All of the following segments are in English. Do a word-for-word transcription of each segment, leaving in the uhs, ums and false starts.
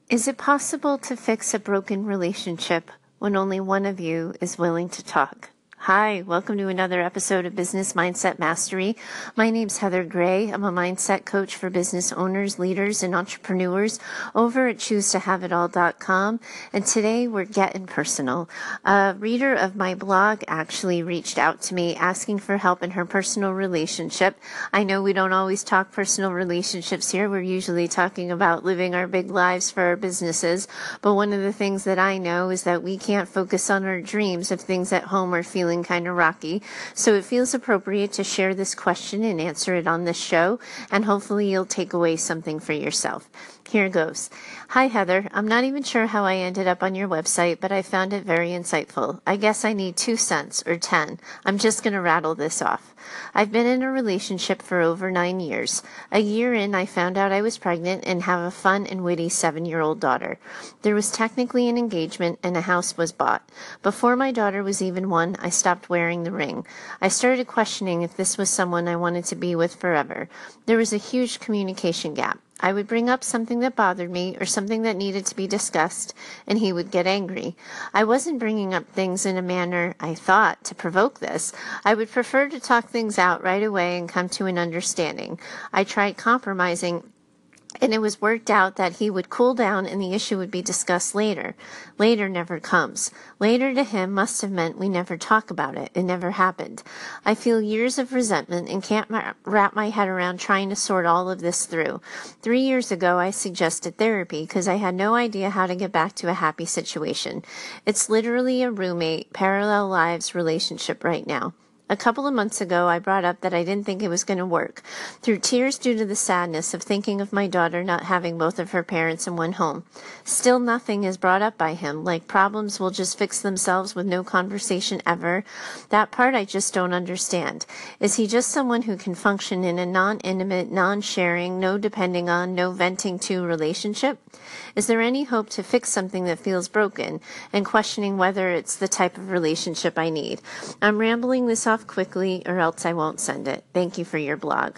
Is it possible to fix a broken relationship when only one of you is willing to talk? Hi, welcome to another episode of Business Mindset Mastery. My name's Heather Gray. I'm a mindset coach for business owners, leaders, and entrepreneurs over at choose to have it all dot com. And today we're getting personal. A reader of my blog actually reached out to me asking for help in her personal relationship. I know we don't always talk personal relationships here. We're usually talking about living our big lives for our businesses. But one of the things that I know is that we can't focus on our dreams if things at home are feeling kind of rocky. So it feels appropriate to share this question and answer it on this show, and hopefully you'll take away something for yourself. Here goes. Hi, Heather. I'm not even sure how I ended up on your website, but I found it very insightful. I guess I need two cents or ten. I'm just going to rattle this off. I've been in a relationship for over nine years. A year in, I found out I was pregnant and have a fun and witty seven-year-old daughter. There was technically an engagement and a house was bought. Before my daughter was even one, I stopped wearing the ring. I started questioning if this was someone I wanted to be with forever. There was a huge communication gap. I would bring up something that bothered me or something that needed to be discussed, and he would get angry. I wasn't bringing up things in a manner, I thought, to provoke this. I would prefer to talk things out right away and come to an understanding. I tried compromising, and it was worked out that he would cool down and the issue would be discussed later. Later never comes. Later to him must have meant we never talk about it. It never happened. I feel years of resentment and can't ma- wrap my head around trying to sort all of this through. Three years ago, I suggested therapy because I had no idea how to get back to a happy situation. It's literally a roommate, parallel lives relationship right now. A couple of months ago, I brought up that I didn't think it was going to work. Through tears due to the sadness of thinking of my daughter not having both of her parents in one home. Still nothing is brought up by him, like problems will just fix themselves with no conversation ever. That part I just don't understand. Is he just someone who can function in a non-intimate, non-sharing, no depending on, no venting to relationship? Is there any hope to fix something that feels broken and questioning whether it's the type of relationship I need? I'm rambling this off quickly or else I won't send it. Thank you for your blog.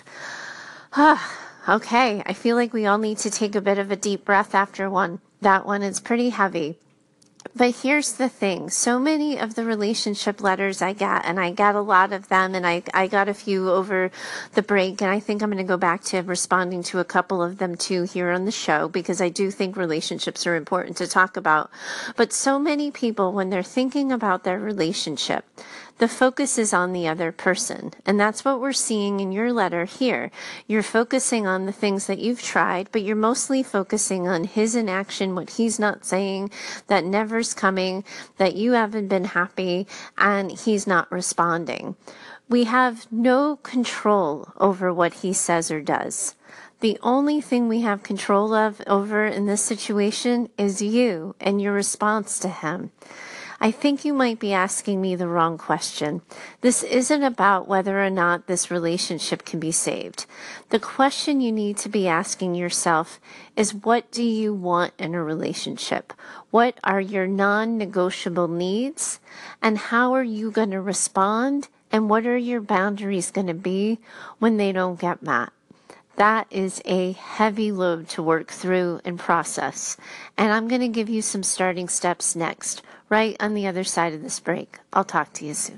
Ah, okay. I feel like we all need to take a bit of a deep breath after one. That one is pretty heavy. But here's the thing. So many of the relationship letters I got, and I got a lot of them, and I, I got a few over the break, and I think I'm going to go back to responding to a couple of them too here on the show, because I do think relationships are important to talk about. But so many people, when they're thinking about their relationship, the focus is on the other person. And that's what we're seeing in your letter here. You're focusing on the things that you've tried, but you're mostly focusing on his inaction, what he's not saying, that never's coming, that you haven't been happy, and he's not responding. We have no control over what he says or does. The only thing we have control of over in this situation is you and your response to him. I think you might be asking me the wrong question. This isn't about whether or not this relationship can be saved. The question you need to be asking yourself is, what do you want in a relationship? What are your non-negotiable needs? And how are you going to respond? And what are your boundaries going to be when they don't get met? That is a heavy load to work through and process. And I'm going to give you some starting steps next, right on the other side of this break. I'll talk to you soon.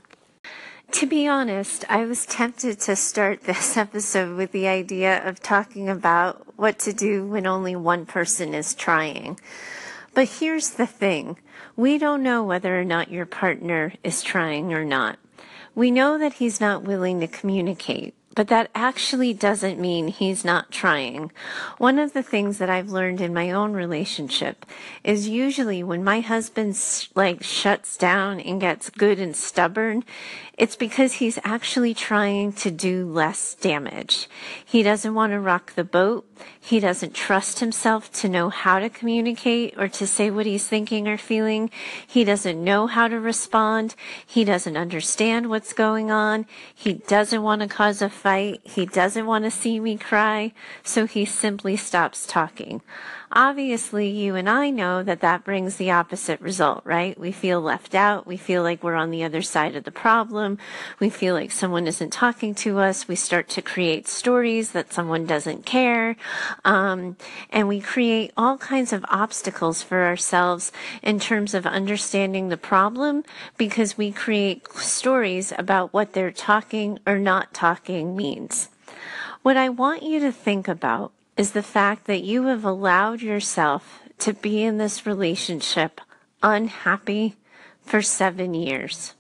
To be honest, I was tempted to start this episode with the idea of talking about what to do when only one person is trying. But here's the thing. We don't know whether or not your partner is trying or not. We know that he's not willing to communicate. But that actually doesn't mean he's not trying. One of the things that I've learned in my own relationship is usually when my husband like shuts down and gets good and stubborn, it's because he's actually trying to do less damage. He doesn't want to rock the boat. He doesn't trust himself to know how to communicate or to say what he's thinking or feeling. He doesn't know how to respond. He doesn't understand what's going on. He doesn't want to cause a fight. He doesn't want to see me cry. So he simply stops talking. Obviously, you and I know that that brings the opposite result, right? We feel left out. We feel like we're on the other side of the problem. We feel like someone isn't talking to us. We start to create stories that someone doesn't care. Um, and we create all kinds of obstacles for ourselves in terms of understanding the problem because we create stories about what they're talking or not talking means. What I want you to think about is the fact that you have allowed yourself to be in this relationship unhappy for seven years.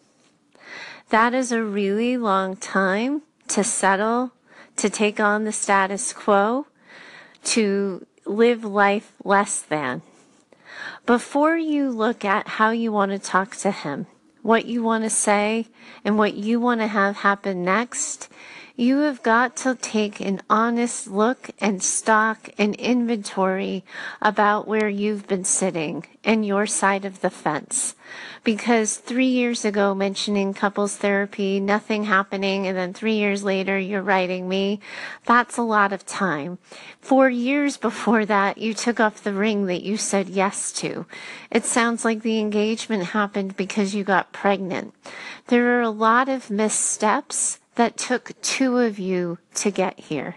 That is a really long time to settle, to take on the status quo, to live life less than. Before you look at how you want to talk to him, what you want to say, and what you want to have happen next, you have got to take an honest look and stock and inventory about where you've been sitting and your side of the fence. Because three years ago, mentioning couples therapy, nothing happening, and then three years later, you're writing me, that's a lot of time. Four years before that, you took off the ring that you said yes to. It sounds like the engagement happened because you got pregnant. There are a lot of missteps that took two of you to get here.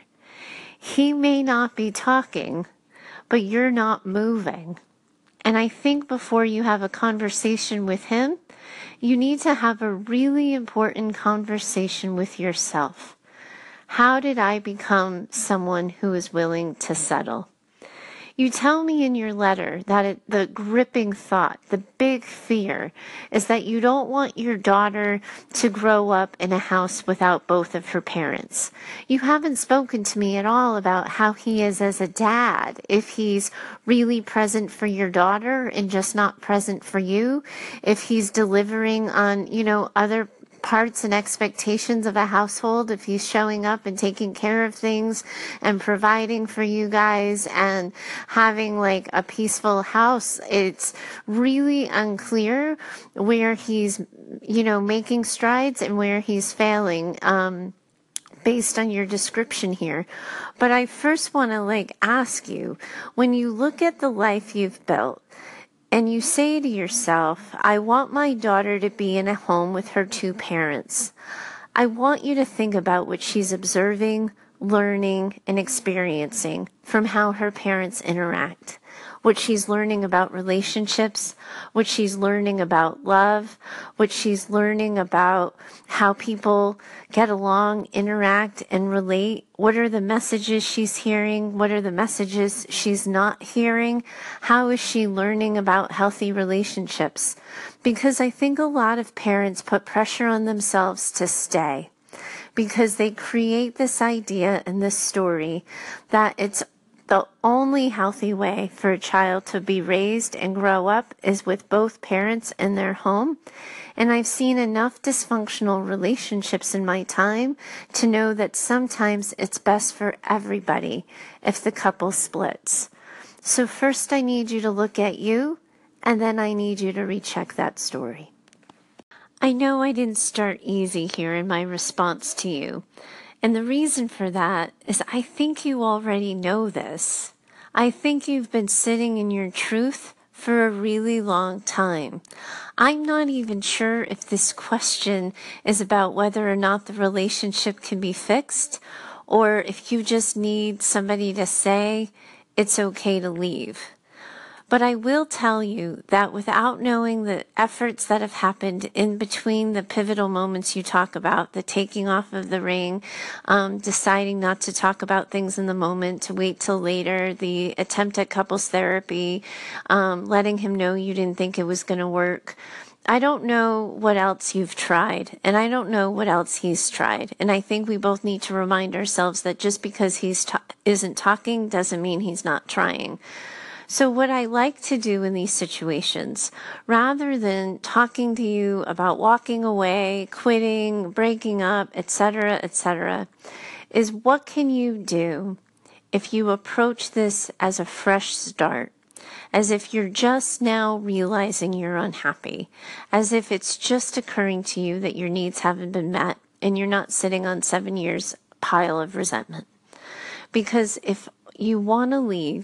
He may not be talking, but you're not moving. And I think before you have a conversation with him, you need to have a really important conversation with yourself. How did I become someone who is willing to settle? You tell me in your letter that it, the gripping thought, the big fear, is that you don't want your daughter to grow up in a house without both of her parents. You haven't spoken to me at all about how he is as a dad, if he's really present for your daughter and just not present for you, if he's delivering on, you know, other parts and expectations of a household, if he's showing up and taking care of things and providing for you guys and having like a peaceful house. It's really unclear where he's, you know, making strides and where he's failing, um, based on your description here. But I first want to like ask you, when you look at the life you've built, and you say to yourself, I want my daughter to be in a home with her two parents. I want you to think about what she's observing, learning, and experiencing from how her parents interact. What she's learning about relationships, what she's learning about love, what she's learning about how people get along, interact, and relate. What are the messages she's hearing? What are the messages she's not hearing? How is she learning about healthy relationships? Because I think a lot of parents put pressure on themselves to stay, because they create this idea and this story that it's the only healthy way for a child to be raised and grow up is with both parents in their home. And I've seen enough dysfunctional relationships in my time to know that sometimes it's best for everybody if the couple splits. So first I need you to look at you, and then I need you to recheck that story. I know I didn't start easy here in my response to you. And the reason for that is I think you already know this. I think you've been sitting in your truth for a really long time. I'm not even sure if this question is about whether or not the relationship can be fixed, or if you just need somebody to say it's okay to leave. But I will tell you that without knowing the efforts that have happened in between the pivotal moments you talk about, the taking off of the ring, um, deciding not to talk about things in the moment, to wait till later, the attempt at couples therapy, um, letting him know you didn't think it was going to work. I don't know what else you've tried, and I don't know what else he's tried. And I think we both need to remind ourselves that just because he's ta- isn't talking doesn't mean he's not trying. So what I like to do in these situations, rather than talking to you about walking away, quitting, breaking up, et cetera, et cetera, is what can you do if you approach this as a fresh start, as if you're just now realizing you're unhappy, as if it's just occurring to you that your needs haven't been met and you're not sitting on seven years pile of resentment. Because if you want to leave,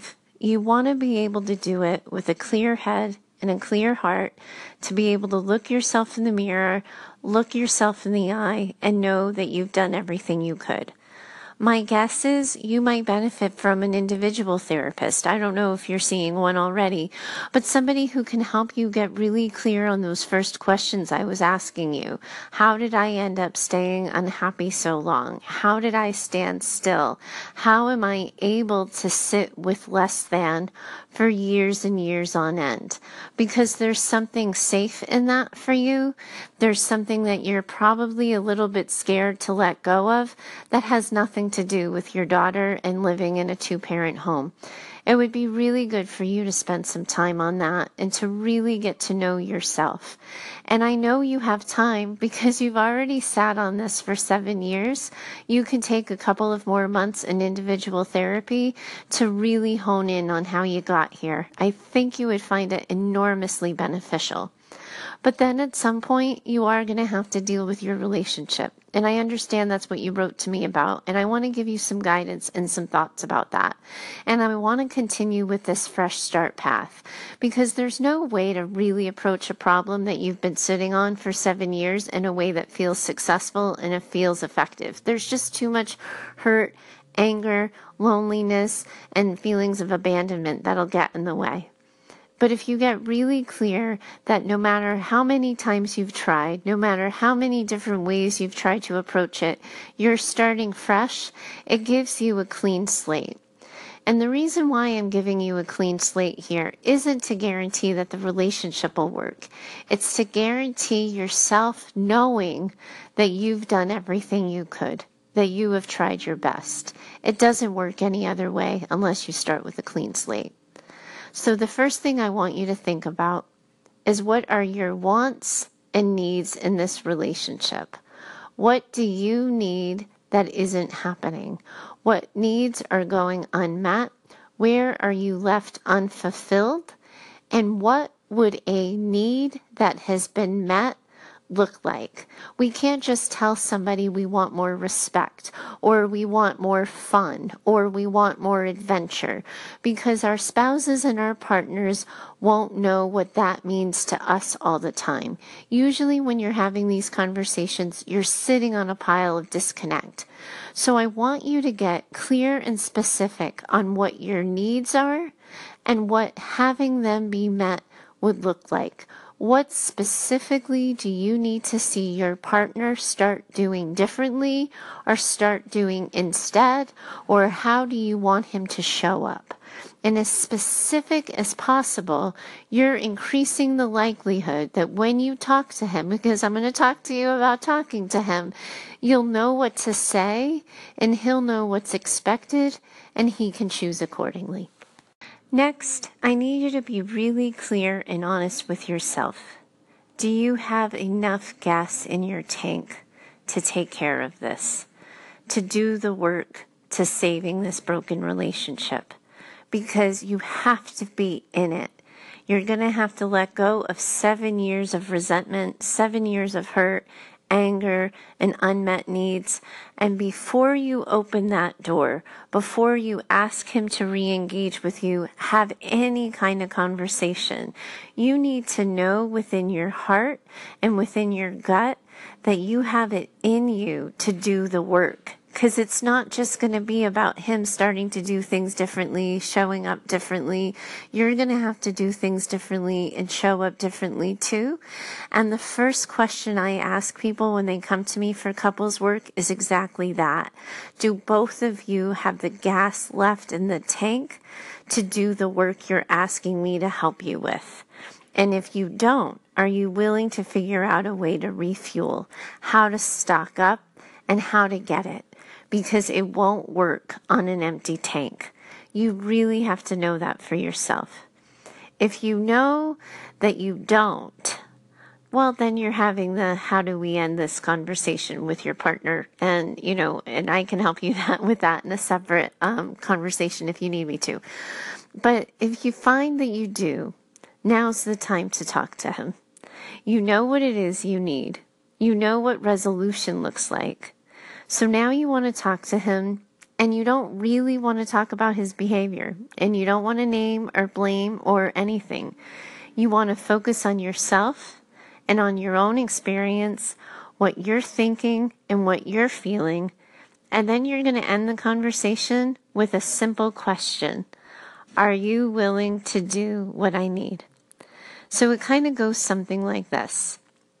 you want to be able to do it with a clear head and a clear heart, to be able to look yourself in the mirror, look yourself in the eye, and know that you've done everything you could. My guess is you might benefit from an individual therapist. I don't know if you're seeing one already, but somebody who can help you get really clear on those first questions I was asking you. How did I end up staying unhappy so long? How did I stand still? How am I able to sit with less than for years and years on end? Because there's something safe in that for you. There's something that you're probably a little bit scared to let go of that has nothing to do with your daughter and living in a two-parent home. It would be really good for you to spend some time on that and to really get to know yourself. And I know you have time because you've already sat on this for seven years. You can take a couple of more months in individual therapy to really hone in on how you got here. I think you would find it enormously beneficial. But then at some point, you are going to have to deal with your relationship. And I understand that's what you wrote to me about. And I want to give you some guidance and some thoughts about that. And I want to continue with this fresh start path, because there's no way to really approach a problem that you've been sitting on for seven years in a way that feels successful and it feels effective. There's just too much hurt, anger, loneliness, and feelings of abandonment that'll get in the way. But if you get really clear that no matter how many times you've tried, no matter how many different ways you've tried to approach it, you're starting fresh, it gives you a clean slate. And the reason why I'm giving you a clean slate here isn't to guarantee that the relationship will work. It's to guarantee yourself knowing that you've done everything you could, that you have tried your best. It doesn't work any other way unless you start with a clean slate. So the first thing I want you to think about is, what are your wants and needs in this relationship? What do you need that isn't happening? What needs are going unmet? Where are you left unfulfilled? And what would a need that has been met look like? We can't just tell somebody we want more respect, or we want more fun, or we want more adventure, because our spouses and our partners won't know what that means to us all the time. Usually when you're having these conversations, you're sitting on a pile of disconnect. So I want you to get clear and specific on what your needs are and what having them be met would look like. What specifically do you need to see your partner start doing differently or start doing instead? Or how do you want him to show up? And as specific as possible, you're increasing the likelihood that when you talk to him, because I'm going to talk to you about talking to him, you'll know what to say and he'll know what's expected and he can choose accordingly. Next, I need you to be really clear and honest with yourself. Do you have enough gas in your tank to take care of this, to do the work to saving this broken relationship? Because you have to be in it. You're going to have to let go of seven years of resentment, seven years of hurt, anger, and unmet needs. And before you open that door, before you ask him to re-engage with you, have any kind of conversation, you need to know within your heart and within your gut that you have it in you to do the work. Because it's not just going to be about him starting to do things differently, showing up differently. You're going to have to do things differently and show up differently too. And the first question I ask people when they come to me for couples work is exactly that. Do both of you have the gas left in the tank to do the work you're asking me to help you with? And if you don't, are you willing to figure out a way to refuel, how to stock up, and how to get it? Because it won't work on an empty tank. You really have to know that for yourself. If you know that you don't, well, then you're having the how do we end this conversation with your partner. And, you know, and I can help you that with that in a separate um, conversation if you need me to. But if you find that you do, now's the time to talk to him. You know what it is you need. You know what resolution looks like. So now you want to talk to him and you don't really want to talk about his behavior, and you don't want to name or blame or anything. You want to focus on yourself and on your own experience, what you're thinking and what you're feeling, and then you're going to end the conversation with a simple question. Are you willing to do what I need? So it kind of goes something like this.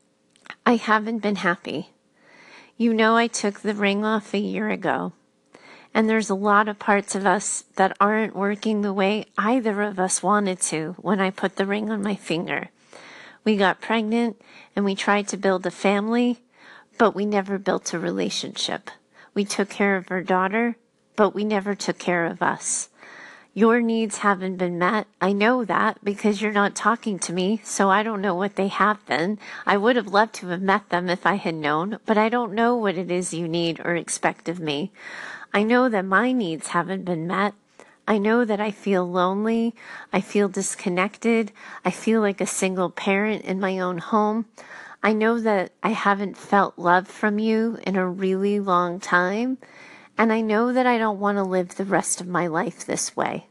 I haven't been happy. You know I took the ring off a year ago. And there's a lot of parts of us that aren't working the way either of us wanted to when I put the ring on my finger. We got pregnant and we tried to build a family, but we never built a relationship. We took care of our daughter, but we never took care of us. Your needs haven't been met. I know that because you're not talking to me, so I don't know what they have been. I would have loved to have met them if I had known, but I don't know what it is you need or expect of me. I know that my needs haven't been met. I know that I feel lonely. I feel disconnected. I feel like a single parent in my own home. I know that I haven't felt love from you in a really long time. And I know that I don't want to live the rest of my life this way.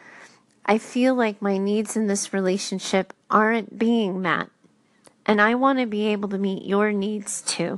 I feel like my needs in this relationship aren't being met. And I want to be able to meet your needs too.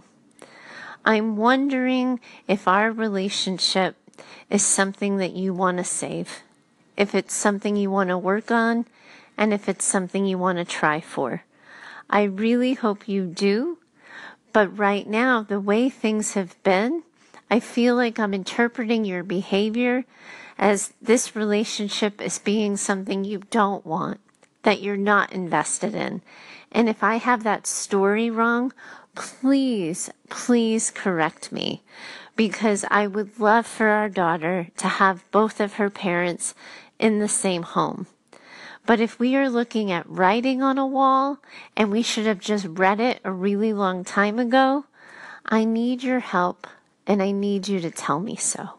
I'm wondering if our relationship is something that you want to save, if it's something you want to work on, and if it's something you want to try for. I really hope you do, but right now, the way things have been, I feel like I'm interpreting your behavior as this relationship is being something you don't want, that you're not invested in. And if I have that story wrong, please, please correct me, because I would love for our daughter to have both of her parents in the same home. But if we are looking at writing on a wall and we should have just read it a really long time ago, I need your help and I need you to tell me so.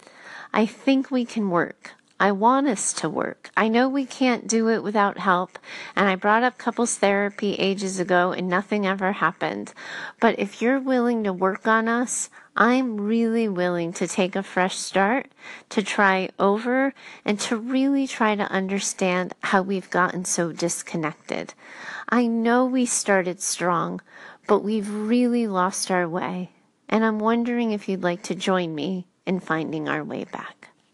I think we can work. I want us to work. I know we can't do it without help, and I brought up couples therapy ages ago and nothing ever happened. But if you're willing to work on us, I'm really willing to take a fresh start, to try over, and to really try to understand how we've gotten so disconnected. I know we started strong, but we've really lost our way, and I'm wondering if you'd like to join me in finding our way back.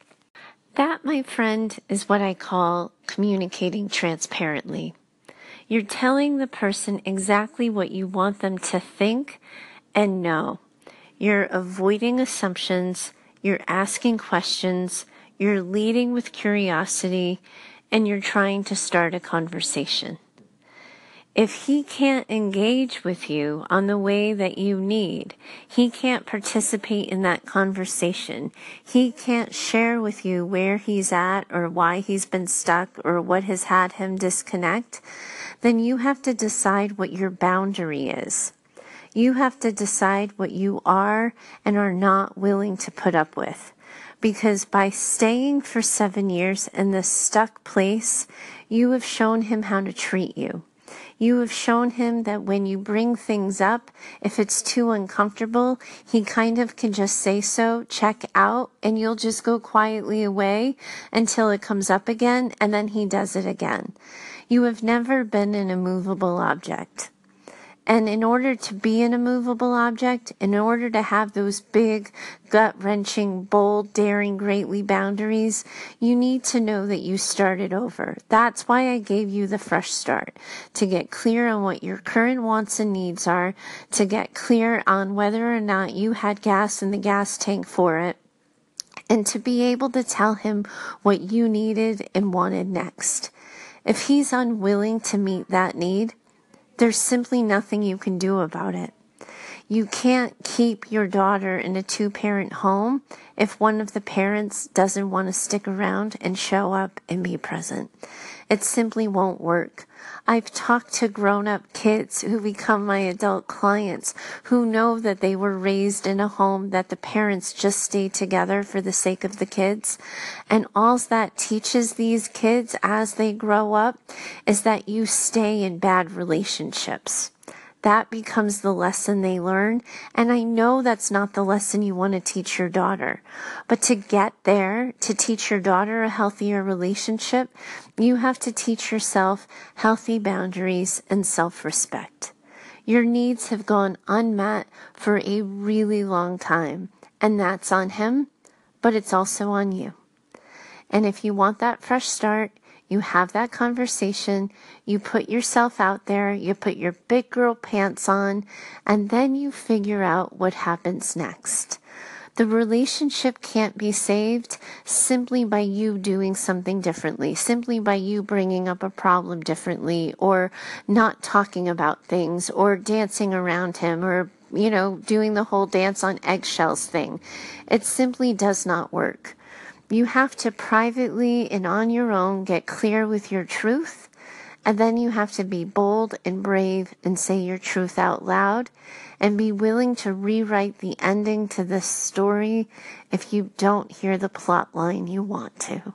That, my friend, is what I call communicating transparently. You're telling the person exactly what you want them to think and know. You're avoiding assumptions, you're asking questions, you're leading with curiosity, and you're trying to start a conversation. If he can't engage with you on the way that you need, he can't participate in that conversation, he can't share with you where he's at or why he's been stuck or what has had him disconnect, then you have to decide what your boundary is. You have to decide what you are and are not willing to put up with. Because by staying for seven years in this stuck place, you have shown him how to treat you. You have shown him that when you bring things up, if it's too uncomfortable, he kind of can just say so, check out, and you'll just go quietly away until it comes up again, and then he does it again. You have never been an immovable object. And in order to be an immovable object, in order to have those big, gut-wrenching, bold, daring, greatly boundaries, you need to know that you started over. That's why I gave you the fresh start, to get clear on what your current wants and needs are, to get clear on whether or not you had gas in the gas tank for it, and to be able to tell him what you needed and wanted next. If he's unwilling to meet that need, there's simply nothing you can do about it. You can't keep your daughter in a two-parent home if one of the parents doesn't want to stick around and show up and be present. It simply won't work. I've talked to grown-up kids who become my adult clients who know that they were raised in a home that the parents just stayed together for the sake of the kids. And all that teaches these kids as they grow up is that you stay in bad relationships. that becomes the lesson they learn. And I know that's not the lesson you want to teach your daughter. But to get there, to teach your daughter a healthier relationship, you have to teach yourself healthy boundaries and self-respect. Your needs have gone unmet for a really long time, and that's on him, but it's also on you. And if you want that fresh start, you have that conversation, you put yourself out there, you put your big girl pants on, and then you figure out what happens next. The relationship can't be saved simply by you doing something differently, simply by you bringing up a problem differently, or not talking about things, or dancing around him, or, you know, doing the whole dance on eggshells thing. It simply does not work. You have to privately and on your own get clear with your truth, and then you have to be bold and brave and say your truth out loud, and be willing to rewrite the ending to this story if you don't hear the plot line you want to.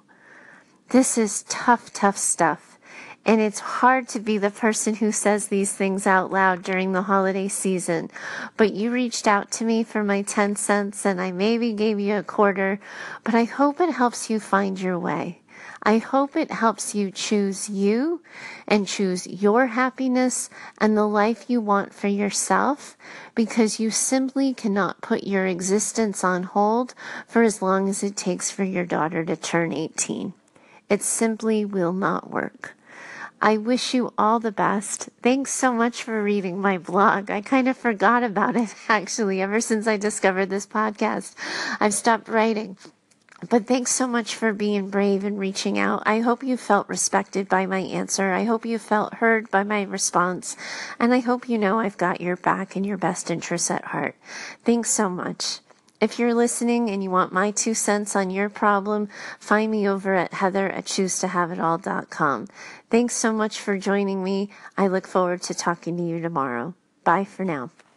This is tough, tough stuff. And it's hard to be the person who says these things out loud during the holiday season. But you reached out to me for my ten cents, and I maybe gave you a quarter, but I hope it helps you find your way. I hope it helps you choose you and choose your happiness and the life you want for yourself, because you simply cannot put your existence on hold for as long as it takes for your daughter to turn eighteen. It simply will not work. I wish you all the best. Thanks so much for reading my blog. I kind of forgot about it, actually, ever since I discovered this podcast. I've stopped writing. But thanks so much for being brave and reaching out. I hope you felt respected by my answer. I hope you felt heard by my response. And I hope you know I've got your back and your best interests at heart. Thanks so much. If you're listening and you want my two cents on your problem, find me over at heather at choose to have it all dot com. Thanks so much for joining me. I look forward to talking to you tomorrow. Bye for now.